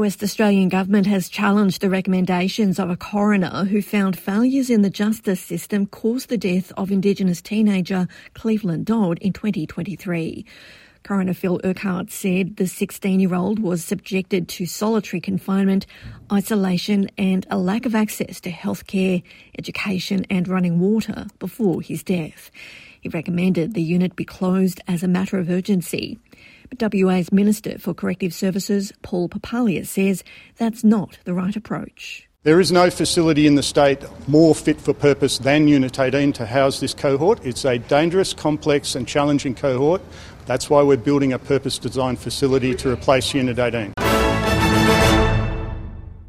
West Australian government has challenged the recommendations of a coroner who found failures in the justice system caused the death of Indigenous teenager Cleveland Dodd in 2023. Coroner Phil Urquhart said the 16-year-old was subjected to solitary confinement, isolation and a lack of access to healthcare, education and running water before his death. He recommended the unit be closed as a matter of urgency. But WA's Minister for Corrective Services, Paul Papalia, says that's not the right approach. There is no facility in the state more fit for purpose than Unit 18 to house this cohort. It's a dangerous, complex and challenging cohort. That's why we're building a purpose-designed facility to replace Unit 18.